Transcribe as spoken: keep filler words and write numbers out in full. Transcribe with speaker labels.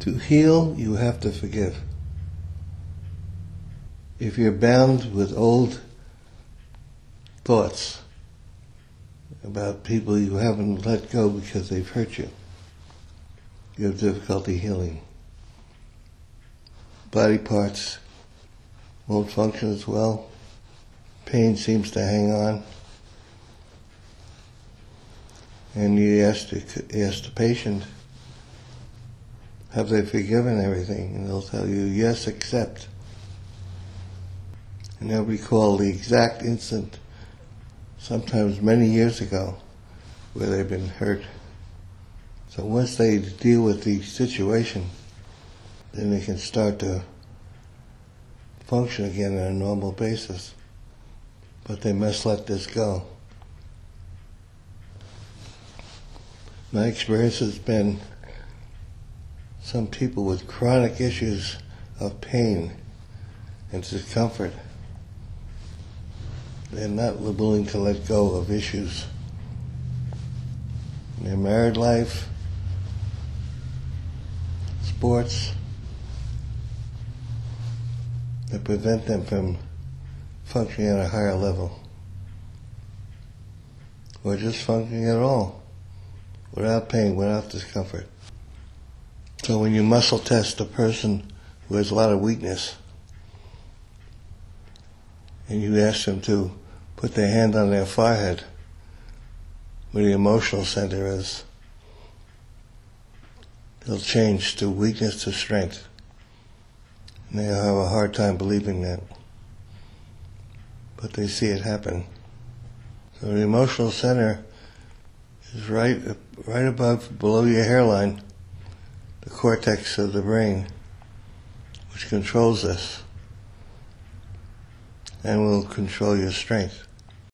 Speaker 1: To heal, you have to forgive. If you're bound with old thoughts about people you haven't let go because they've hurt you, you have difficulty healing. Body parts won't function as well. Pain seems to hang on. And you ask the, ask the patient, have they forgiven everything? And they'll tell you, yes, except. And they'll recall the exact instant, sometimes many years ago, where they've been hurt. So once they deal with the situation, then they can start to function again on a normal basis. But they must let this go. My experience has been some people with chronic issues of pain and discomfort. They're not willing to let go of issues in their married life, sports, that prevent them from functioning at a higher level, or just functioning at all, without pain, without discomfort. So when you muscle test a person who has a lot of weakness, and you ask them to put their hand on their forehead, where the emotional center is, they'll change to weakness to strength. And they'll have a hard time believing that. But they see it happen. So the emotional center is right, right above, below your hairline, the cortex of the brain, which controls this and will control your strength.